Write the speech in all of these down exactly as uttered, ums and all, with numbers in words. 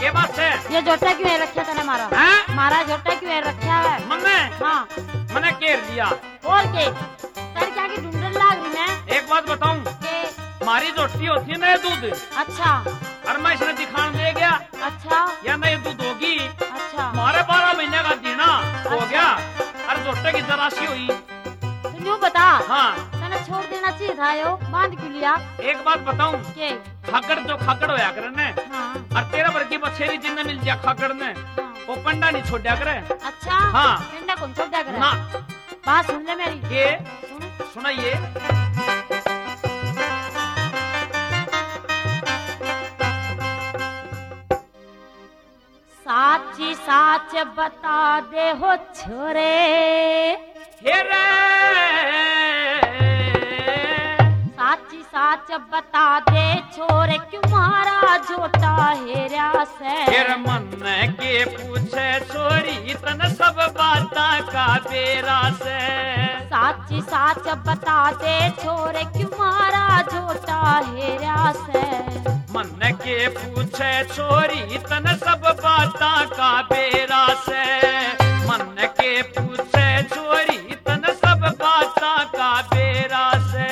के बात है ये जोटा क्यों है रखा तने मारा हैं? मारा जोटा क्यों है रखा है मन्ने हाँ मने केर दिया और के तेरे क्या की ढूंढन लाग रही मैं एक बात बताऊं के मारी जोटी होती है ना ये दूध अच्छा और मैं इसने दिखाने ले गया अच्छा या ना ये दूध होगी अच्छा मारे बारह महीने का दीना हो अच्छा। गया और जोटे की जरासी हुई तू यूं बता हाँ तने छोड़ देना चाहिए था यो बांध क्यों लिया एक बात बताऊं के खाकड़ जो खाकड़ होया करे ने हाँ और तेरा भर की बछेरी जिन्ने मिल जा खाकड़ ने हाँ। वो पंडा नहीं छोड़ा करे अच्छा हाँ। पिंडा कौन छोड़ दिया करे ना बात सुन ले मेरी के सुन सुनाइए साची साच बता दे हो छोरे हे रे साची साच बता दे छोरे क्यों मारा जोटा हेरा से फिर मन के पूछे छोरी तन सब बाता का बेरा से साची साच बता दे छोरे क्यों मारा जोटा हेरा से मन के पूछे छोरी तन सब बाता का बेरा से मन के पूछे छोरी तन सब बाता का बेरा से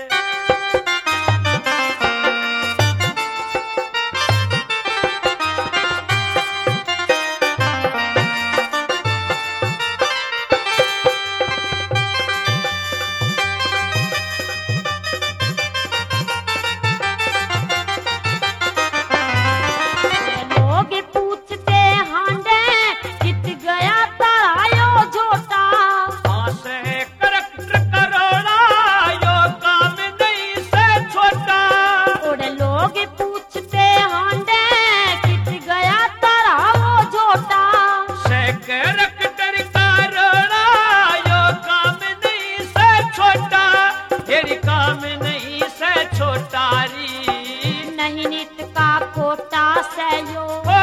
लोग पूछते हांडे कित गया तरायो जोटा आसे करक्टर करोड़ा यो काम नहीं से छोटा और लोग पूछते हांडे कित गया तरायो जोटा से करक्टर करोड़ा यो काम नहीं से छोटा तेरी काम नहीं से छोटा री नहीं नित का कोटा से यो ओ,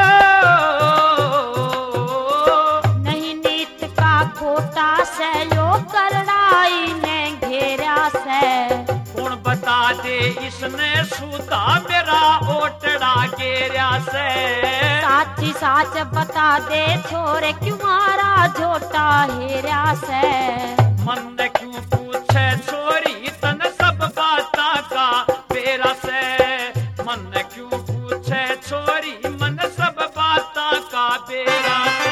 नहीं नीत का खोटा से यो करड़ाई ने घेरा से कौन बता दे इसने सूता मेरा ओटड़ा गेरा से साची साच बता दे छोरे क्यों मारा झोटा हेरा से मन क्यों पूछे छोरी तन सब बाता का बेरा से मन क्यों पूछे छोरी मन सब बाता का बेरा से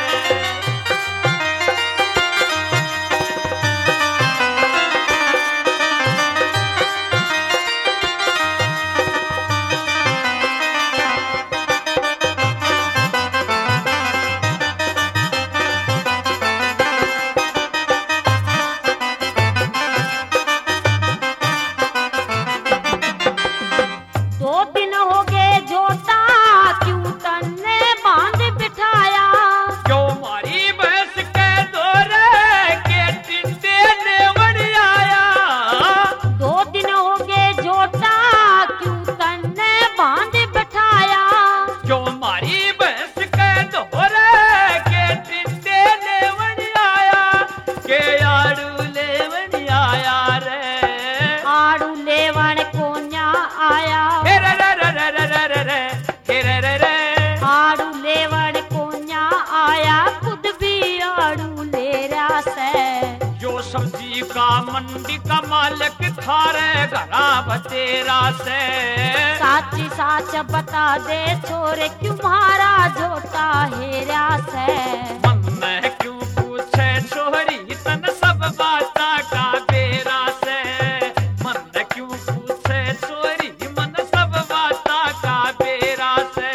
दो दिन हो गए झोटा क्यों तन्ने बांध बिठाया क्यों मारी भैंस के दौरे के टिंडे ने वड़ आया दो दिन हो गए झोटा क्यों तन्ने बांध बिठाया क्यों मारी भैंस के दौरे के टिंडे ने वड़ आया के आड़ू ले वड़ आया रे आड़ू लेवण कोन्या आया हे रे रे रे रे रे रे रे रे हे रे रे रे आड़ू लेवण कोन्या आया खुद भी आड़ू ले रहा से जो सब्जी का मंडी का मालिक थारे घरा बतेरा से साची साच बता दे छोरे क्यों मारा झोटा हेरा से मन में क्यों पूछे छोरी तन सब बाता का बेरा से मन में क्यों पूछे छोरी मन सब बाता का बेरा से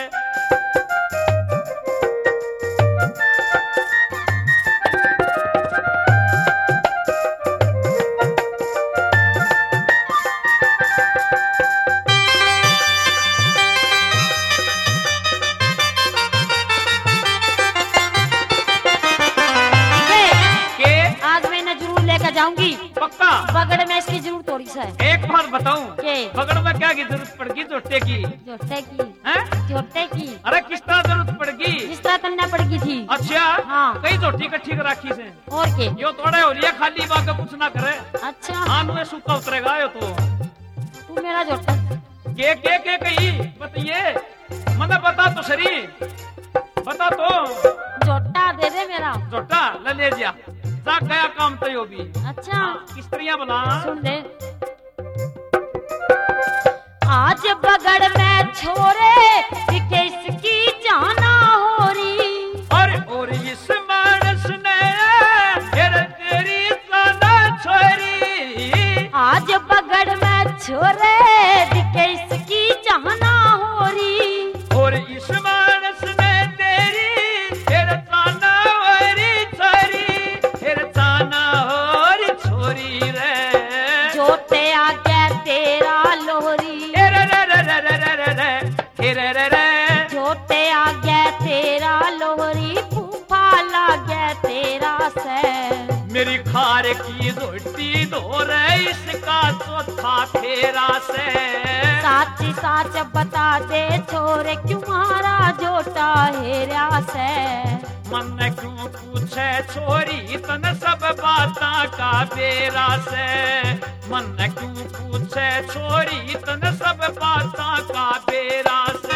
जाऊंगी पक्का बगड़ में इसकी जरूर थोड़ी सा है। एक बात बताऊं के बगड़ में क्या की जरूरत पड़गी जोटे की जोटे की हैं? जोटे की अरे किस तरह जरूरत पड़गी जिस तरह तन्ना पड़गी थी। अच्छा हाँ। कई जोटी इकट्ठी कर राखी से और के यो थोड़े हो लिया खाली बात कुछ ना करे अच्छा हाँ में सूखा उतरेगा यो तो तू मेरा जोटा के के के कही बताइए मतलब बता तो सरी बता तो। जोटा दे दे मेरा। जोटा ले ले जा जा गया काम तो यो भी। अच्छा हाँ, स्त्रियां बना सुन ले। आज बगड़ में छोरे दिखे इसकी जाना हो रही। और और इस मानस ने फिर तेरी जाना छोरी। आज बगड़ में छोरे दिखे इसकी जाना हो रही। और इस मानस ने तेरी फिर जाना होरी छोरी। फिर जाना होरी छोरी रे। जोते आ गया तेरा लोरी। रे रे रे रे रे रे रे रे रे रे रे। जोते आ गया तेरा लोरी फूफा ला गया तेरा से। मेरी खार की रोटी दो रे इसका चौथा फेरा से। साची साच बता दे छोरे क्यों मारा जोटा हेरा से। मन क्यों पूछे छोरी तन सब बाता का बेरा से। मन क्यों पूछे छोरी तन सब बाता का बेरा से।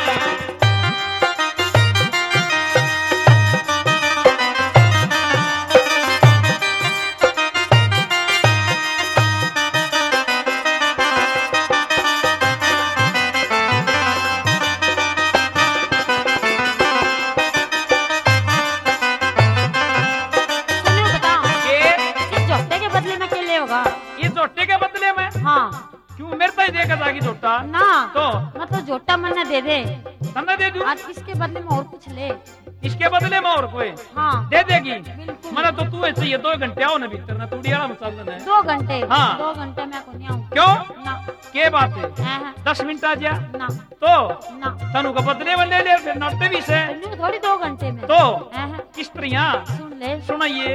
जोटे के बदले में? हाँ। क्यों मेरे तो देगा जागी जोटा ना तो मतलब जोटा मन्ना दे दे। तन्ना दे दूं? आज इसके बदले में और कुछ ले। इसके बदले में और कोई? हाँ दे देगी। बिल्कुल। मना तो तू ऐसे ये दो घंटे आओ ना भीतर ना तू डियाला मसाल है। दो घंटे? हाँ दो घंटे मैं को नहीं आऊँ। क्यों? ना के बात है? हाँ। दस मिनट आ जा ना तो ना तनु का बदले में ले ले फिर नौटे भी से थोड़ी दो घंटे में तो हाँ। स्त्रियां सुन ले सुनाइए।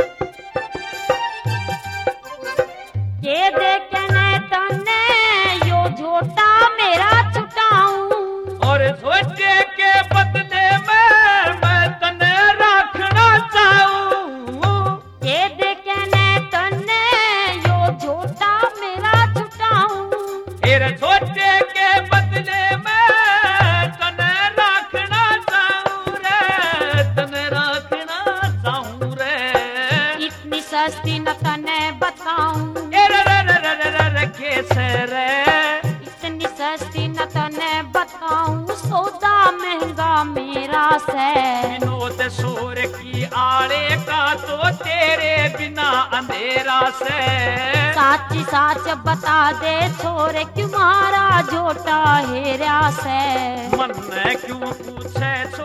ये देखने तने यो झोटा मेरा छुटाऊं। और झोटे के बदले में मैं तने रखना चाहूं। ये देखने तने यो झोटा मेरा छुटाऊं। फिर झोटे के बदले में तने रखना चाहूं रे। तने रखना चाहूं रे। इतनी सस्ती न तने बताऊं। कैसे रे इतनी सस्ती न तने बताऊं। सौदा महंगा मेरा से। विनोद सूर की आड़े का तो तेरे बिना अंधेरा से। साची साच बता दे छोरे क्यों मारा जोटा हेरा से। मन में क्यों पूछे